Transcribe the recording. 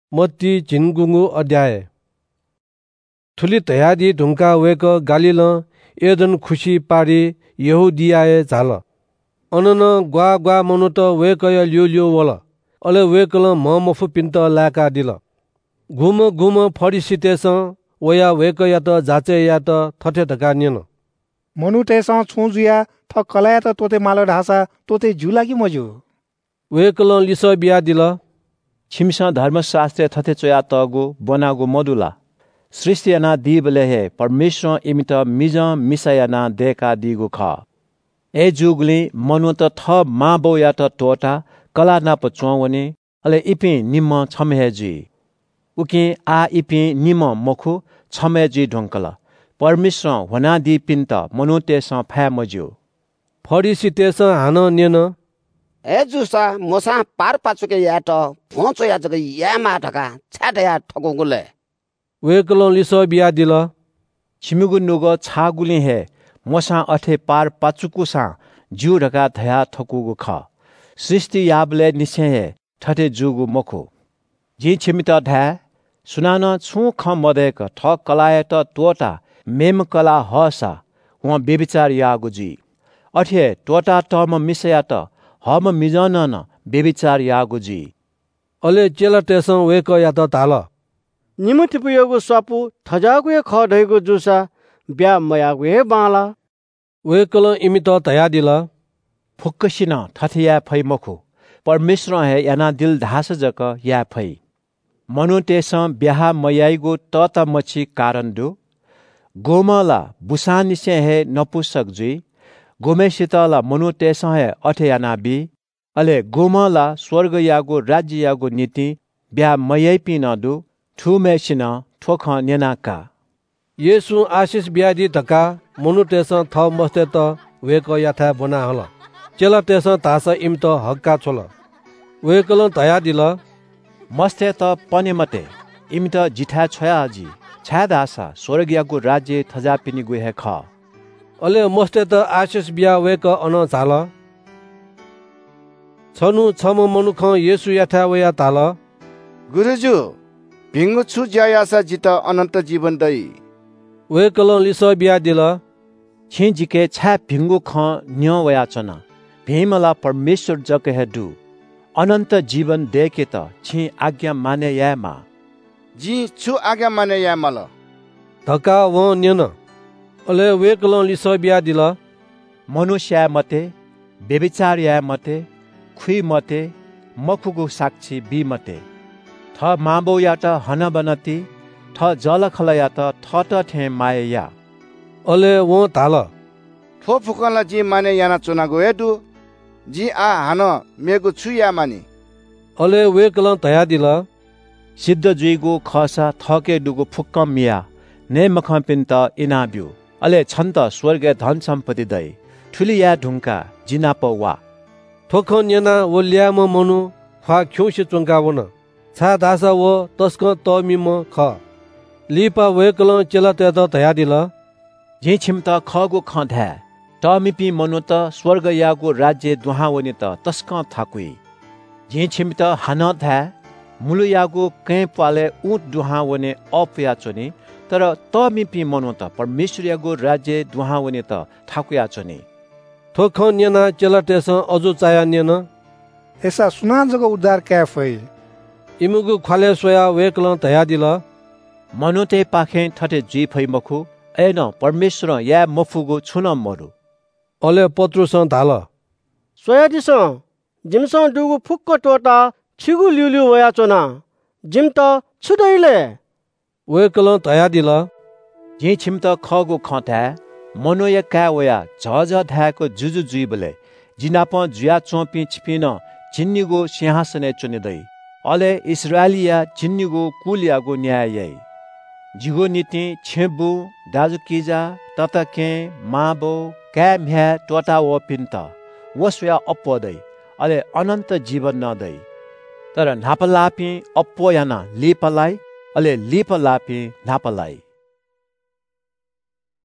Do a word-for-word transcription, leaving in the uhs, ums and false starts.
मत्ती झिनगुंगु अध्याय ठुली तयादी ढुंका वेक गालिल एदन खुशी पारी यहुदियाए झाल अनन ग्वा ग्वा मनुत वेकय लियो लियो वल अले वेकल म मफु पिन्त लाका दिल घुम घुम फरिसितेस वया वेकया त जाचे या त थथे धका निन मनु तेस छुजुया थ कलाया त तोते मालो ढासा तोते जुलागी मजु वेकल लिस बिया दिल छिमसा धर्मशास्त्र थथे चोया तगो बनागो मधुला सृष्टियाना दीबले हे परमेश्वर इमित मिज मिसायाना देका दिगो ख ए जुगले मनु त थ माबो या त टोटा कला ना पचवने अले इपि निम छमेजी उके आ इपि निम मखु छमेजी ढोंकला परमेश्वर वना दी पिन्त मनु तेस फा मज्यो फरिसितेस हान नेन ए जुसा मोसा पार पाचुके या त फोचो या जग या मा ढका छाट या ठगोगुले वेकल लिस बिया दिल छिमुगु नुगो छागुले हे मोसा अथे पार पाचुकुसा जु ढका धया ठकुगु ख सृष्टि याबले निसे हे ठटे जुगु मखु जी छिमित धा सुनान छु ख मदेक ठ कलाय त टोटा मेम कला हसा व बेविचार यागु जी अथे टोटा टम मिसया त हम मिजन न बेविचार यागु जी अले चेला तेस वेक या त ताल निमुतिपुयोगु सपु थजागु ए ख ढैगु जुसा ब्या मयागु ए बाला वेकल इमित तया दिल फुक्कसिन थथिया फै मखु परमेश्वर हे याना दिल धास जक या फै मनु तेस ब्याहा मयाइगु त त मछि कारण दु गोमला बुसानिसे हे नपुसक जुई गोमेसितला मनु तेस हे अथे याना बि अले गोमला स्वर्ग यागु राज्य यागु नीति ब्या मयै पिनदु ठुमेसिन ठोख नेनाका येसु आशिष ब्यादि धका मनु तेस थ मस्ते त वेक याथा बना हल चेला तेस तास इमत हक्का छोल वेकल तया दिल मस्ते त पने मते इमत जिठा छया जी छादासा स्वर्ग यागु राज्य थजा पिनि गुहे ख अले मस्ते त आशिष बिया वेक अन झाल छनु छम मनुख येसु याथा वया ताल गुरुजु भिंगु छु ज्यायासा जित अनन्त जीवन दई वेकल लिस बिया दिल छि जिके छा भिंगु ख न्य वया चना भेमला परमेश्वर जक हेदु अनन्त जीवन देके त छि आज्ञा माने यामा जी छु आज्ञा माने यामल धका व न्यन अले वेकल लिस बिया दिल मनुष्य मते बेविचार या मते खुई मते मखुगु साक्षी बि मते थ माबो या त हन बनती थ जल खलया त थ त ठे माया अले वो ताल ठो फुकला जी माने याना चुनागो एदु जी आ हान मेगु छु या मानी अले वेकल तया दिल सिद्ध जुइगु खसा थके दुगु फुक्क मिया ने मख पिन्त इनाब्यु अले छन्त स्वर्ग धन सम्पत्ति दै ठुलिया ढुंका जिनाप वा ठोख नेना वल्याम मनु फा ख्युसे चुंका वन छा दासा व तस्क तमिम ख लिपा वेकल चेला तेत तया दिल जे छिमत खगु खधा तमिपि मनु त स्वर्ग यागु राज्य दुहावनि त तस्क थाकुई जे छिमत हान धा मुलु यागु कै पाले उट दुहावने अपया चोनी तर तमिपि मनु त परमेश्वर यागु राज्य दुहावनि त थाकुया चोनी ठोख नेना चेला तेस अजु चाया नेन ऐसा सुना जग उद्धार क्याफै इमुगु खाले सोया वेकल तया दिल मनु ते पाखे थटे जी फै मखु एन परमेश्वर या मफुगु छुन मरु अले पत्रुस धाल सोया दिस जिमस दुगु फुक्क टोटा छिगु लिउलिउ वया चोना जिम त छुदैले वेकल तया दिल जे छिम त खगु खथा मनो या का वया झझ धाको जुजु जुइबले जिनाप जुया चोपी छिपिन चिन्निगो सिंहासने चुनिदै अले इस्राएलिया चिन्निगो कुलियागो न्याय जिगो नीति छेबु दाजु किजा ततके माबो क्या म्या टोटा व पिन्त वस्या अपदै अले अनन्त जीवन नदै तर नापलापी अपो याना लिपलाई अले लिपलापी नापलाई